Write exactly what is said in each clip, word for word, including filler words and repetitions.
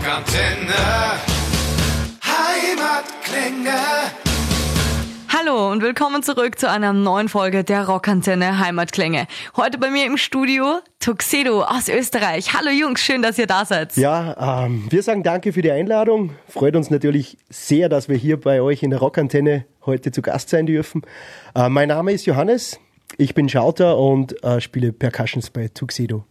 Rockantenne Heimatklänge. Hallo und willkommen zurück zu einer neuen Folge der Rockantenne Heimatklänge. Heute bei mir im Studio Tuxedo aus Österreich. Hallo Jungs, schön, dass ihr da seid. Ja, ähm, wir sagen danke für die Einladung. Freut uns natürlich sehr, dass wir hier bei euch in der Rockantenne heute zu Gast sein dürfen. Äh, mein Name ist Johannes, ich bin Schauter und äh, spiele Percussions bei Tuxedo.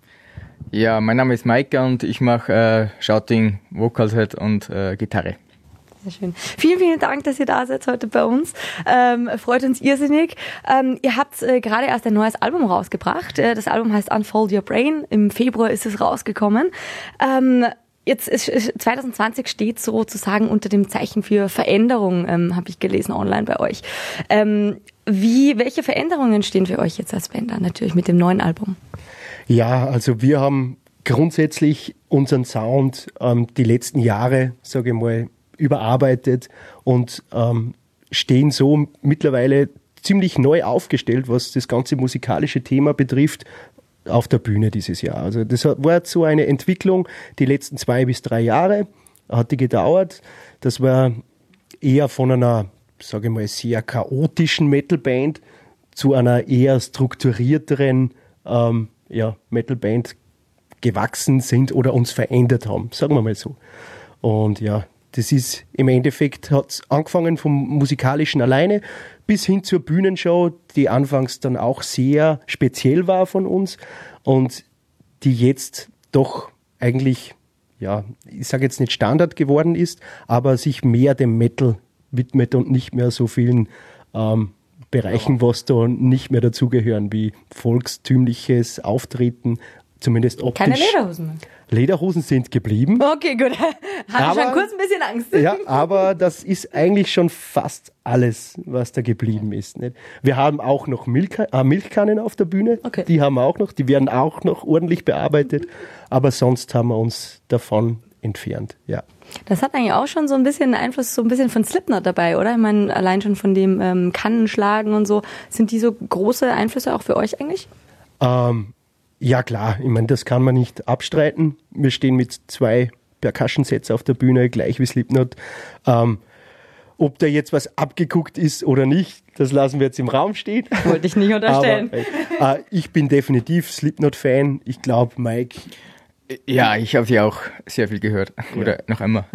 Ja, mein Name ist Maike und ich mache äh, Shouting, Vocals halt und äh, Gitarre. Sehr schön. Vielen, vielen Dank, dass ihr da seid heute bei uns. Ähm, freut uns irrsinnig. Ähm, ihr habt äh, gerade erst ein neues Album rausgebracht. Äh, das Album heißt Unfold Your Brain. Im Februar ist es rausgekommen. Ähm, jetzt ist, zwanzig zwanzig steht sozusagen unter dem Zeichen für Veränderung, ähm, habe ich gelesen online bei euch. Ähm, wie, welche Veränderungen stehen für euch jetzt als Band an, natürlich mit dem neuen Album? Ja, also wir haben grundsätzlich unseren Sound ähm, die letzten Jahre, sage ich mal, überarbeitet und ähm, stehen so mittlerweile ziemlich neu aufgestellt, was das ganze musikalische Thema betrifft, auf der Bühne dieses Jahr. Also das war so eine Entwicklung, die letzten zwei bis drei Jahre hat die gedauert. Das war eher von einer, sage ich mal, sehr chaotischen Metalband zu einer eher strukturierteren ähm, ja, Metalband gewachsen sind oder uns verändert haben, sagen wir mal so. Und ja, das ist im Endeffekt, hat es angefangen vom Musikalischen alleine bis hin zur Bühnenshow, die anfangs dann auch sehr speziell war von uns und die jetzt doch eigentlich, ja, ich sage jetzt nicht Standard geworden ist, aber sich mehr dem Metal widmet und nicht mehr so vielen ähm, Bereichen, was da nicht mehr dazugehören, wie volkstümliches Auftreten, zumindest optisch. Keine Lederhosen mehr. Lederhosen sind geblieben. Okay, gut. Hatte aber, schon kurz ein bisschen Angst. Ja, aber das ist eigentlich schon fast alles, was da geblieben ist. Nicht? Wir haben auch noch Milch, äh, Milchkannen auf der Bühne. Okay. Die haben wir auch noch. Die werden auch noch ordentlich bearbeitet. Aber sonst haben wir uns davon entfernt. Ja. Das hat eigentlich auch schon so ein bisschen Einfluss, so ein bisschen von Slipknot dabei, oder? Ich meine, allein schon von dem ähm, Kannenschlagen und so. Sind die so große Einflüsse auch für euch eigentlich? Ähm, ja klar, ich meine, das kann man nicht abstreiten. Wir stehen mit zwei Percussion-Sets auf der Bühne, gleich wie Slipknot. Ähm, ob da jetzt was abgeguckt ist oder nicht, das lassen wir jetzt im Raum stehen. Wollte ich nicht unterstellen. Aber, äh, ich bin definitiv Slipknot-Fan. Ich glaube, Mike... Ja, ich habe sie auch sehr viel gehört. Oder ja. Noch immer.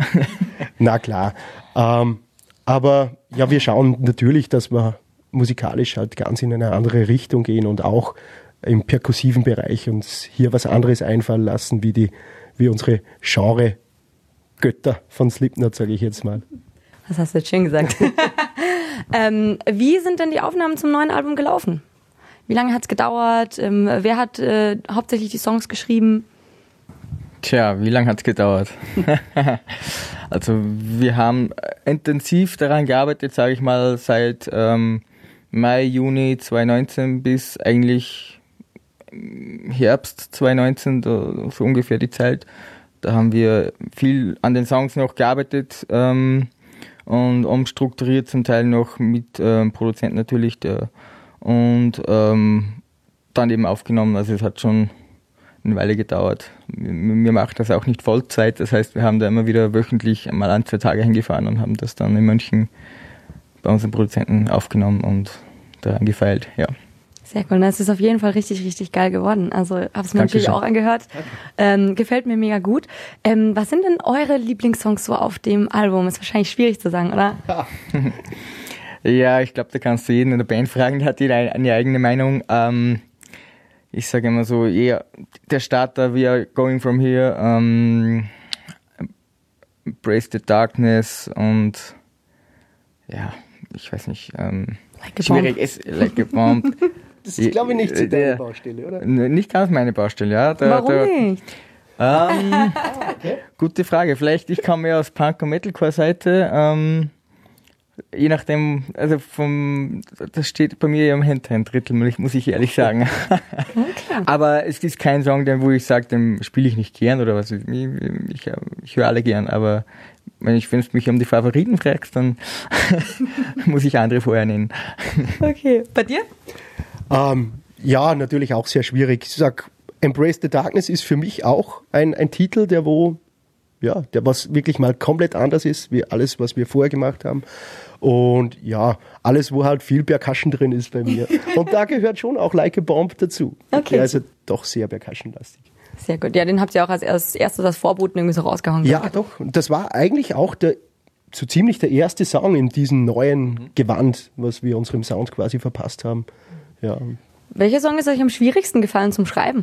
Na klar. Ähm, aber ja, wir schauen natürlich, dass wir musikalisch halt ganz in eine andere Richtung gehen und auch im perkussiven Bereich uns hier was anderes einfallen lassen, wie, die, wie unsere Genre-Götter von Slipknot, sage ich jetzt mal. Das hast du jetzt schön gesagt. ähm, wie sind denn die Aufnahmen zum neuen Album gelaufen? Wie lange hat es gedauert? Ähm, wer hat äh, hauptsächlich die Songs geschrieben? Tja, wie lange hat es gedauert? Also wir haben intensiv daran gearbeitet, sage ich mal, seit ähm, Mai, Juni zwanzig neunzehn bis eigentlich Herbst zwanzig neunzehn, so ungefähr die Zeit. Da haben wir viel an den Songs noch gearbeitet ähm, und umstrukturiert, zum Teil noch mit ähm, Produzenten natürlich. Der, und ähm, dann eben aufgenommen, also es hat schon eine Weile gedauert. Wir machen das auch nicht Vollzeit, das heißt, wir haben da immer wieder wöchentlich mal ein, zwei Tage hingefahren und haben das dann in München bei unseren Produzenten aufgenommen und daran gefeilt, ja. Sehr cool, das ist auf jeden Fall richtig, richtig geil geworden. Also habe es mir natürlich auch angehört. Ähm, gefällt mir mega gut. Ähm, was sind denn eure Lieblingssongs so auf dem Album? Ist wahrscheinlich schwierig zu sagen, oder? Ja, ich glaube, da kannst du jeden in der Band fragen, der hat jeder eine eigene Meinung. Ähm, Ich sage immer so, eher der Starter, We Are Going From Here, ähm, Embrace the Darkness und ja, ich weiß nicht, ähm, like schwierig ist, Like a Bomb. Das ist, glaube ich, nicht so deine Baustelle, oder? Nicht ganz meine Baustelle, ja. Da, Warum da, nicht? Ähm, okay. Gute Frage, vielleicht, ich komme ja aus Punk- und Metalcore-Seite, ähm, je nachdem, also vom, das steht bei mir ja im hinteren Drittel, muss ich ehrlich sagen. Okay. Aber es ist kein Song, den, wo ich sage, den spiele ich nicht gern oder was. Ich, ich, ich höre alle gern, aber wenn ich, wenn du mich um die Favoriten fragst, dann muss ich andere vorher nennen. Okay, bei dir? Ähm, ja, natürlich auch sehr schwierig. Ich sag, Embrace the Darkness ist für mich auch ein, ein Titel, der wo ja, der was wirklich mal komplett anders ist, wie alles, was wir vorher gemacht haben. Und ja, alles, wo halt viel Percussion drin ist bei mir. Und da gehört schon auch Like a Bomb dazu. Okay. Der ist ja doch sehr Percussion-lastig. Sehr gut. Ja, den habt ihr auch als erstes das Vorboten irgendwie so rausgehauen. Ja, doch. Und das war eigentlich auch der, so ziemlich der erste Song in diesem neuen Gewand, was wir unserem Sound quasi verpasst haben. Ja. Welcher Song ist euch am schwierigsten gefallen zum Schreiben?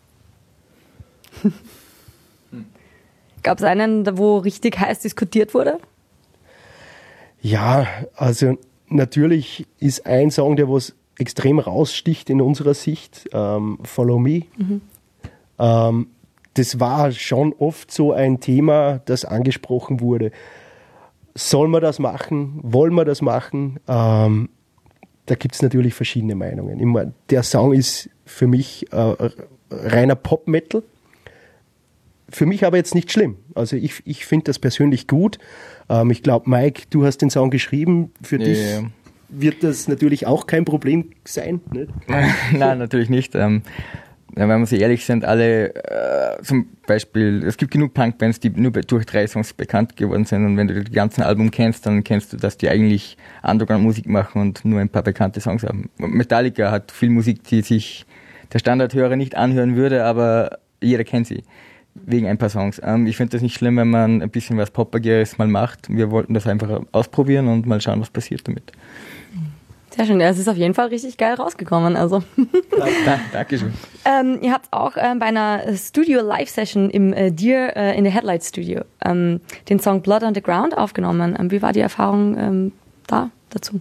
Gab es einen, wo richtig heiß diskutiert wurde? Ja, also natürlich ist ein Song, der was extrem raussticht in unserer Sicht, ähm, Follow Me. Mhm. Ähm, das war schon oft so ein Thema, das angesprochen wurde. Soll man das machen? Wollen wir das machen? Ähm, da gibt es natürlich verschiedene Meinungen. Immer, der Song ist für mich äh, reiner Pop-Metal. Für mich aber jetzt nicht schlimm. Also ich, ich finde das persönlich gut. Ähm, ich glaube, Mike, du hast den Song geschrieben. Für ja, dich ja. wird das natürlich auch kein Problem sein. Nicht? Nein, natürlich nicht. Ähm, wenn wir so ehrlich sind, alle, äh, zum Beispiel, es gibt genug Punkbands, die nur durch drei Songs bekannt geworden sind. Und wenn du die ganzen Album kennst, dann kennst du, dass die eigentlich Underground-Musik machen und nur ein paar bekannte Songs haben. Metallica hat viel Musik, die sich der Standardhörer nicht anhören würde, aber jeder kennt sie. Wegen ein paar Songs. Ähm, ich finde das nicht schlimm, wenn man ein bisschen was Poppigeres mal macht. Wir wollten das einfach ausprobieren und mal schauen, was passiert damit. Sehr schön. Ja, es ist auf jeden Fall richtig geil rausgekommen. Also. Da, Dankeschön. ähm, ihr habt auch ähm, bei einer Studio-Live-Session im äh, Deer äh, in the Headlight Studio ähm, den Song Blood on the Ground aufgenommen. Ähm, wie war die Erfahrung ähm, da dazu?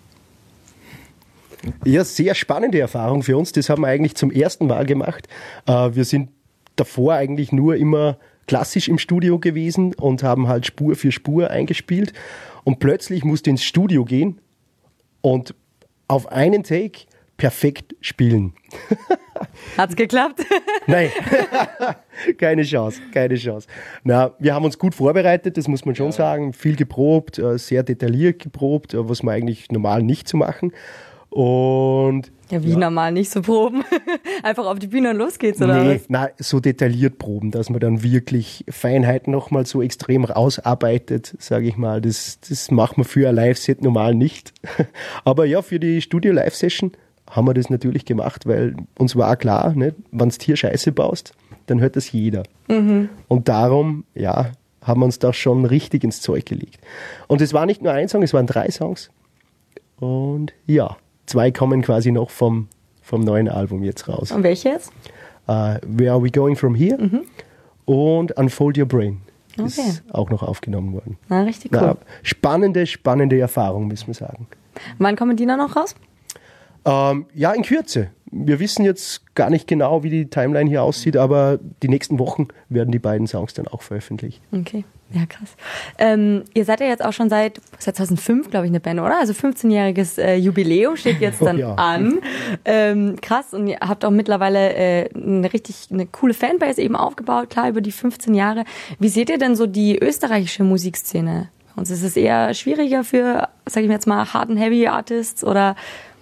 Ja, sehr spannende Erfahrung für uns. Das haben wir eigentlich zum ersten Mal gemacht. Äh, wir sind davor eigentlich nur immer klassisch im Studio gewesen und haben halt Spur für Spur eingespielt. Und plötzlich musste ins Studio gehen und auf einen Take perfekt spielen. Hat's geklappt? Nein, keine Chance, keine Chance. Na, wir haben uns gut vorbereitet, das muss man schon sagen. Viel geprobt, sehr detailliert geprobt, was wir eigentlich normal nicht so machen. Und ja, wie ja. normal nicht so proben. Einfach auf die Bühne und los geht's, oder nee, was? Nein, so detailliert proben, dass man dann wirklich Feinheiten nochmal so extrem rausarbeitet, sage ich mal. Das, das macht man für ein Live-Set normal nicht. Aber ja, für die Studio-Live-Session haben wir das natürlich gemacht, weil uns war auch klar, ne, wenn du hier Scheiße baust, dann hört das jeder. Mhm. Und darum, ja, haben wir uns da schon richtig ins Zeug gelegt. Und es war nicht nur ein Song, es waren drei Songs. Und ja, zwei kommen quasi noch vom, vom neuen Album jetzt raus. Und welche jetzt? Uh, Where Are We Going From Here? Mhm. Und Unfold Your Brain. Okay. Ist auch noch aufgenommen worden. Na, richtig cool. Na, spannende, spannende Erfahrung, müssen wir sagen. Wann kommen die dann noch raus? Ähm, ja, in Kürze. Wir wissen jetzt gar nicht genau, wie die Timeline hier aussieht, aber die nächsten Wochen werden die beiden Songs dann auch veröffentlicht. Okay, ja krass. Ähm, ihr seid ja jetzt auch schon seit, seit zweitausendfünf, glaube ich, eine Band, oder? Also fünfzehnjähriges äh, Jubiläum steht jetzt dann oh, ja. an. Ähm, krass, und ihr habt auch mittlerweile äh, eine richtig eine coole Fanbase eben aufgebaut, klar, über die fünfzehn Jahre. Wie seht ihr denn so die österreichische Musikszene? Und ist es eher schwieriger für, sag ich mir jetzt mal, Hard and Heavy Artists oder...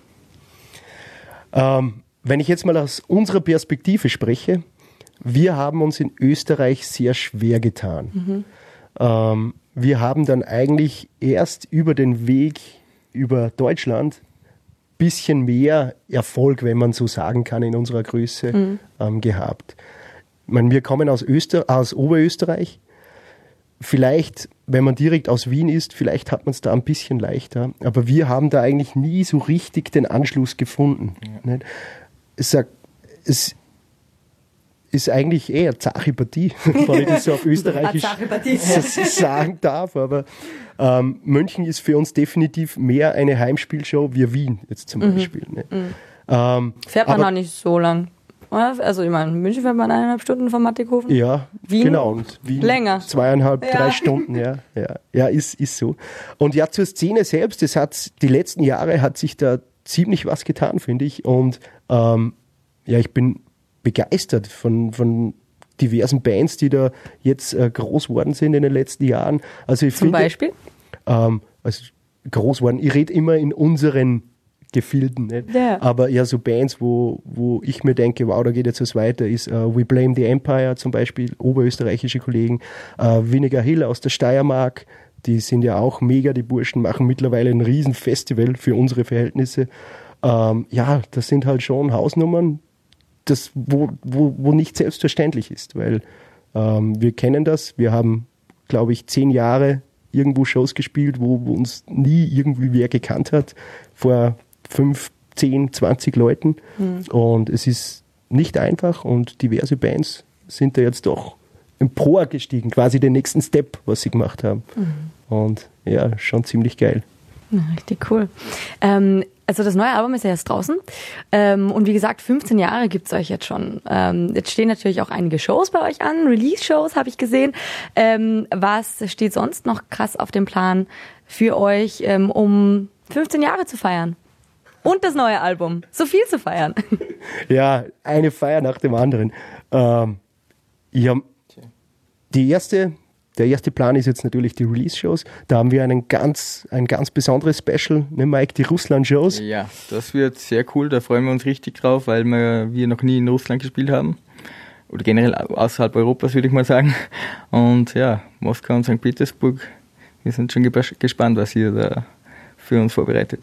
Ähm, wenn ich jetzt mal aus unserer Perspektive spreche, wir haben uns in Österreich sehr schwer getan. Mhm. Ähm, wir haben dann eigentlich erst über den Weg über Deutschland ein bisschen mehr Erfolg, wenn man so sagen kann, in unserer Größe mhm. ähm, gehabt. Ich meine, wir kommen aus, Öster- aus Oberösterreich. Vielleicht, wenn man direkt aus Wien ist, vielleicht hat man es da ein bisschen leichter. Aber wir haben da eigentlich nie so richtig den Anschluss gefunden. Ja. Nicht? Es, sagt, es ist eigentlich eher eine zache Partie, wenn ich das so auf Österreichisch sagen darf. Aber ähm, München ist für uns definitiv mehr eine Heimspielshow wie Wien jetzt zum mhm. Beispiel. Nicht? Mhm. Ähm, Fährt man noch nicht so lang. Also ich meine, in München fährt man eineinhalb Stunden von Mattighofen. Ja, Wien genau. Und Wien länger. Zweieinhalb, ja. drei Stunden, ja. Ja, ja ist, ist so. Und ja, zur Szene selbst, das hat, die letzten Jahre hat sich da ziemlich was getan, finde ich. Und ähm, ja, ich bin begeistert von, von diversen Bands, die da jetzt äh, groß worden sind in den letzten Jahren. Also ich Zum finde, Beispiel? Ähm, also groß worden. Ich rede immer in unseren Gefilden. Nicht? Ja. Aber ja, so Bands, wo, wo ich mir denke, wow, da geht jetzt was weiter, ist uh, We Blame the Empire zum Beispiel, oberösterreichische Kollegen, uh, Vinegar Hill aus der Steiermark, die sind ja auch mega, die Burschen machen mittlerweile ein Riesenfestival für unsere Verhältnisse. Um, ja, das sind halt schon Hausnummern, das, wo, wo, wo nicht selbstverständlich ist, weil um, wir kennen das, wir haben, glaube ich, zehn Jahre irgendwo Shows gespielt, wo, wo uns nie irgendwie wer gekannt hat, vor fünf, zehn, zwanzig Leuten. Mhm. Und es ist nicht einfach und diverse Bands sind da jetzt doch emporgestiegen, quasi den nächsten Step, was sie gemacht haben. Mhm. Und ja, schon ziemlich geil. Ja, richtig cool. Ähm, also das neue Album ist ja jetzt draußen ähm, und wie gesagt, fünfzehn Jahre gibt es euch jetzt schon. Ähm, jetzt stehen natürlich auch einige Shows bei euch an, Release-Shows habe ich gesehen. Ähm, was steht sonst noch krass auf dem Plan für euch, ähm, um fünfzehn Jahre zu feiern? Und das neue Album, so viel zu feiern. Ja, eine Feier nach dem anderen. Ähm, ich hab die erste... Der erste Plan ist jetzt natürlich die Release-Shows. Da haben wir einen ganz, ein ganz besonderes Special, ne Mike, die Russland-Shows. Ja, das wird sehr cool, da freuen wir uns richtig drauf, weil wir, wir noch nie in Russland gespielt haben. Oder generell außerhalb Europas, würde ich mal sagen. Und ja, Moskau und Sankt Petersburg, wir sind schon gespannt, was ihr da für uns vorbereitet,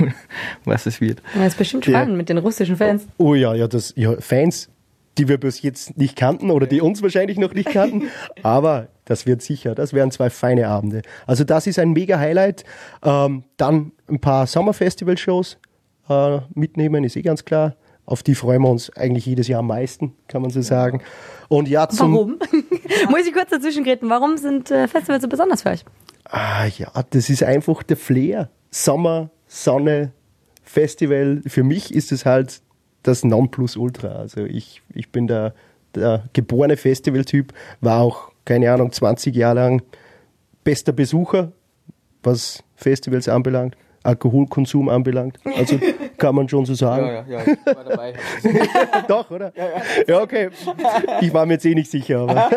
was es wird. Das ist bestimmt spannend ja. mit den russischen Fans. Oh ja, ja, das, ja, Fans, die wir bis jetzt nicht kannten oder die uns wahrscheinlich noch nicht kannten, aber das wird sicher, das werden zwei feine Abende. Also das ist ein mega Highlight. Ähm, dann ein paar Sommerfestival-Shows äh, mitnehmen, ist eh ganz klar. Auf die freuen wir uns eigentlich jedes Jahr am meisten, kann man so sagen. Und ja, zum Warum? Muss ich kurz dazwischen treten. Warum sind äh, Festivals so besonders für euch? Ah ja, das ist einfach der Flair. Sommer, Sonne, Festival. Für mich ist es halt das Nonplusultra. Also ich, ich bin der, der geborene Festivaltyp, war auch, keine Ahnung, zwanzig Jahre lang bester Besucher, was Festivals anbelangt, Alkoholkonsum anbelangt. Also kann man schon so sagen. Ja, ja, ja, ich war dabei. Doch, oder? Ja, ja. Ja, okay. Ich war mir jetzt eh nicht sicher, aber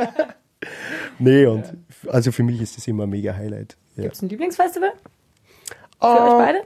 nee, und also für mich ist das immer ein mega Highlight. Ja. Gibt es ein Lieblingsfestival? Für uh, euch beide?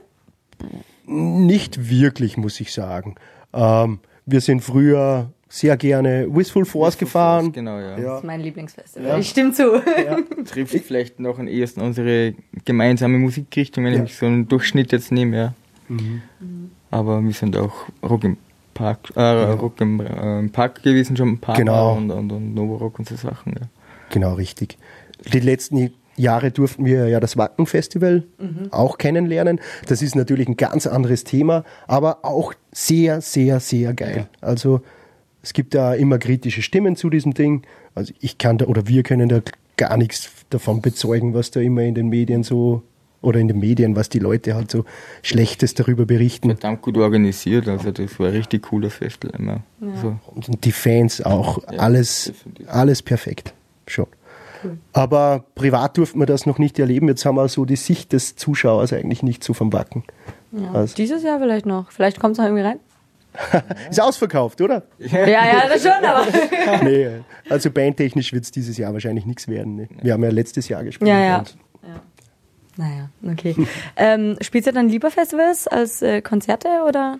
Nicht wirklich, muss ich sagen. Ähm, wir sind früher sehr gerne Wistful Force Wistful gefahren. Force, genau, ja. Das ist mein Lieblingsfestival. Ja. Ich stimme zu. Ja. Trifft vielleicht noch am ehesten unsere gemeinsame Musikrichtung, wenn Ja. ich mich so einen Durchschnitt jetzt nehme. Ja. Mhm. Aber wir sind auch Rock im Park, äh, ja. Rock im äh, Park gewesen, schon ein paar Genau. Mal und, und, und Novorock und so Sachen. Ja. Genau, richtig. Die letzten Jahre durften wir ja das Wacken-Festival mhm. auch kennenlernen. Das ist natürlich ein ganz anderes Thema, aber auch sehr, sehr, sehr geil. Ja. Also es gibt da immer kritische Stimmen zu diesem Ding. Also ich kann da, oder wir können da gar nichts davon bezeugen, was da immer in den Medien so, oder in den Medien, was die Leute halt so Schlechtes darüber berichten. Verdammt gut organisiert, also das war ein richtig cooles Festival immer. Ja. So. Und die Fans auch, Ja, alles, definitiv. alles perfekt. Schon. Cool. Aber privat durften wir das noch nicht erleben. Jetzt haben wir so die Sicht des Zuschauers eigentlich nicht so vom Wacken. Ja. Also- Dieses Jahr vielleicht noch. Vielleicht kommt es noch irgendwie rein. Ist ausverkauft, oder? Ja, ja, das schon, aber. Nee, also bandtechnisch wird es dieses Jahr wahrscheinlich nichts werden. Ne? Wir haben ja letztes Jahr gespielt. Ja, ja. und- ja. Naja, okay. ähm, spielt ihr dann lieber Festivals als äh, Konzerte oder?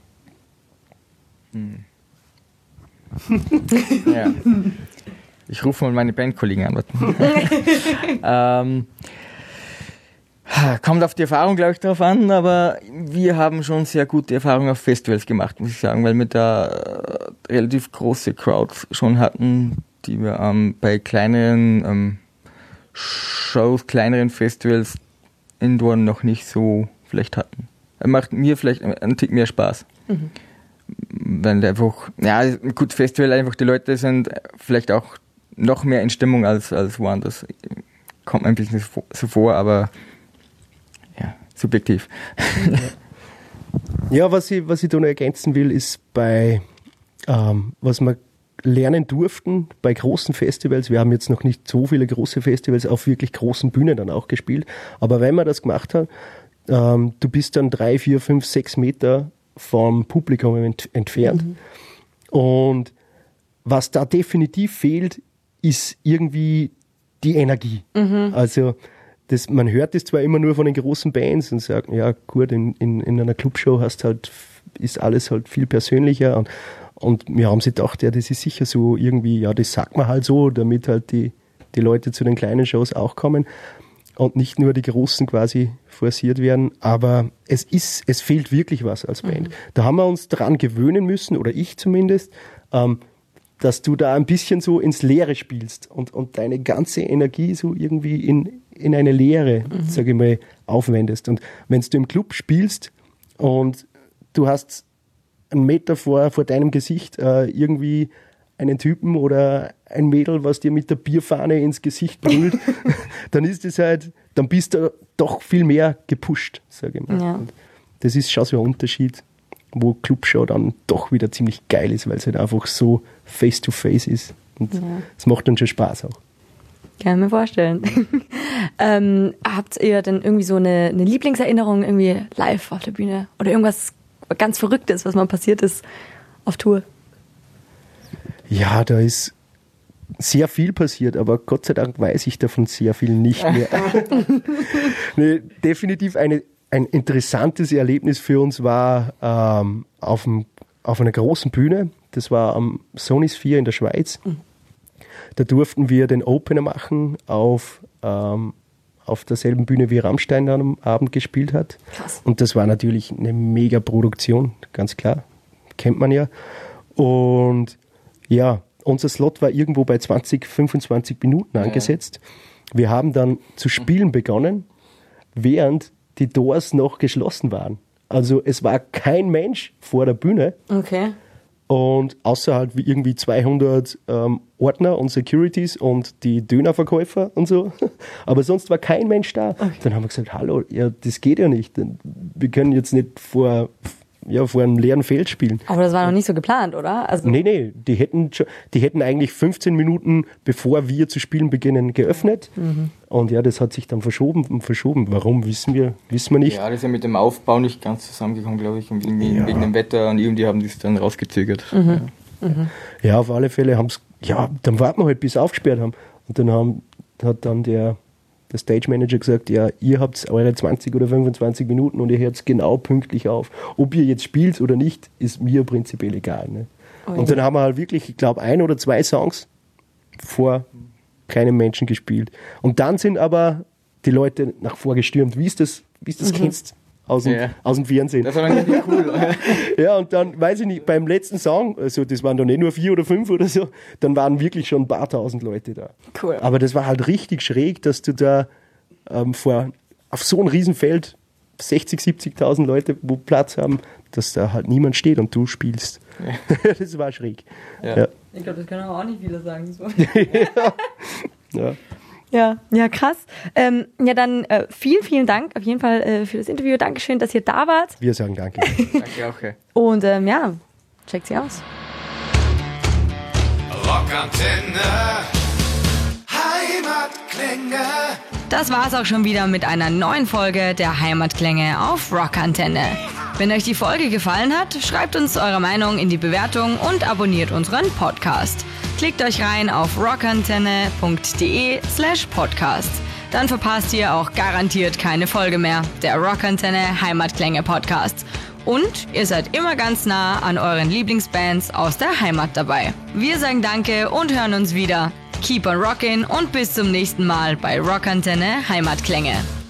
Hm. Ja. Ich rufe mal meine Bandkollegen an. ähm, kommt auf die Erfahrung, glaube ich, drauf an, aber wir haben schon sehr gute Erfahrungen auf Festivals gemacht, muss ich sagen, weil wir da äh, relativ große Crowds schon hatten, die wir ähm, bei kleineren ähm, Shows, kleineren Festivals indoor noch nicht so vielleicht hatten. Macht mir vielleicht einen Tick mehr Spaß. Mhm. Weil einfach, ja, gut, Festival einfach, die Leute sind vielleicht auch noch mehr in Stimmung als, als woanders. Kommt mir ein bisschen so vor, aber ja, subjektiv. Ja, was ich, was ich da noch ergänzen will, ist bei, ähm, was wir lernen durften bei großen Festivals. Wir haben jetzt noch nicht so viele große Festivals auf wirklich großen Bühnen dann auch gespielt. Aber wenn man das gemacht hat, ähm, du bist dann drei, vier, fünf, sechs Meter vom Publikum ent- entfernt. Mhm. Und was da definitiv fehlt, ist irgendwie die Energie. Mhm. Also das, man hört das zwar immer nur von den großen Bands und sagt, ja gut, in, in, in einer Clubshow hast halt, ist alles halt viel persönlicher und, und wir haben sich gedacht, ja, das ist sicher so irgendwie, ja, das sagt man halt so, damit halt die, die Leute zu den kleinen Shows auch kommen und nicht nur die großen quasi forciert werden, aber es ist, es fehlt wirklich was als Band. Mhm. Da haben wir uns dran gewöhnen müssen, oder ich zumindest, ähm, dass du da ein bisschen so ins Leere spielst und, und deine ganze Energie so irgendwie in, in eine Leere, mhm. sage ich mal, aufwendest. Und wenn du im Club spielst und du hast einen Meter vor, vor deinem Gesicht äh, irgendwie einen Typen oder ein Mädel, was dir mit der Bierfahne ins Gesicht brüllt, dann ist es halt, dann bist du doch viel mehr gepusht, sage ich mal. Ja. Und das ist schon so ein Unterschied, wo Clubshow dann doch wieder ziemlich geil ist, weil es halt einfach so face-to-face ist. Und es ja. macht dann schon Spaß auch. Kann ich mir vorstellen. ähm, habt ihr denn irgendwie so eine, eine Lieblingserinnerung irgendwie live auf der Bühne? Oder irgendwas ganz Verrücktes, was mal passiert ist auf Tour? Ja, da ist sehr viel passiert, aber Gott sei Dank weiß ich davon sehr viel nicht mehr. nee, definitiv eine, ein interessantes Erlebnis für uns war ähm, auf, dem, auf einer großen Bühne. Das war am Sonisphere in der Schweiz. Mhm. Da durften wir den Opener machen auf, ähm, auf derselben Bühne, wie Rammstein dann am Abend gespielt hat. Krass. Und das war natürlich eine mega Produktion, ganz klar. Kennt man ja. Und ja, unser Slot war irgendwo bei zwanzig, fünfundzwanzig Minuten angesetzt. Ja. Wir haben dann zu spielen begonnen, während die Doors noch geschlossen waren. Also es war kein Mensch vor der Bühne. Okay. Und außer halt wie irgendwie zweihundert ähm, Ordner und Securities und die Dönerverkäufer und so. Aber sonst war kein Mensch da. Okay. Dann haben wir gesagt, hallo, ja, das geht ja nicht. Wir können jetzt nicht vor... ja, vor einem leeren Feld spielen. Aber das war noch nicht so geplant, oder? Also nee, nee, die hätten, die hätten eigentlich fünfzehn Minuten, bevor wir zu spielen beginnen, geöffnet. Mhm. Und ja, das hat sich dann verschoben und verschoben. Warum, wissen wir, wissen wir nicht. Ja, das ist ja mit dem Aufbau nicht ganz zusammengekommen, glaube ich. Und irgendwie ja. wegen dem Wetter und irgendwie haben die es dann rausgezögert. Mhm. Ja. Mhm. ja, auf alle Fälle haben es, ja, dann warten wir halt, bis sie aufgesperrt haben. Und dann haben, hat dann der der Stage Manager gesagt, ja, ihr habt eure zwanzig oder fünfundzwanzig Minuten und ihr hört genau pünktlich auf. Ob ihr jetzt spielt oder nicht, ist mir prinzipiell egal. Ne? Oh, und dann ja. haben wir halt wirklich, ich glaube, ein oder zwei Songs vor keinem Menschen gespielt. Und dann sind aber die Leute nach vorgestürmt, wie ist das, wie ist das mhm. kennst aus dem, ja. aus dem Fernsehen. Das war dann richtig cool. Ja, und dann, weiß ich nicht, beim letzten Song, also das waren dann nicht nur vier oder fünf oder so, dann waren wirklich schon ein paar tausend Leute da. Cool. Aber das war halt richtig schräg, dass du da ähm, vor, auf so einem Riesenfeld sechzig, siebzigtausend Leute, wo Platz haben, dass da halt niemand steht und du spielst. Ja. Das war schräg. Ja. Ja. Ich glaube, das können aber auch nicht viele sagen. So. ja. ja. Ja, ja, krass. Ähm, ja, dann äh, vielen, vielen Dank auf jeden Fall äh, für das Interview. Dankeschön, dass ihr da wart. Wir sagen danke. Danke auch. Okay. Und ähm, ja, checkt sie aus. Rockantenne, Heimatklänge. Das war's auch schon wieder mit einer neuen Folge der Heimatklänge auf Rockantenne. Wenn euch die Folge gefallen hat, schreibt uns eure Meinung in die Bewertung und abonniert unseren Podcast. Klickt euch rein auf rockantenne.de slash podcast. Dann verpasst ihr auch garantiert keine Folge mehr. Der Rockantenne Heimatklänge Podcast. Und ihr seid immer ganz nah an euren Lieblingsbands aus der Heimat dabei. Wir sagen Danke und hören uns wieder. Keep on rockin' und bis zum nächsten Mal bei Rockantenne Heimatklänge.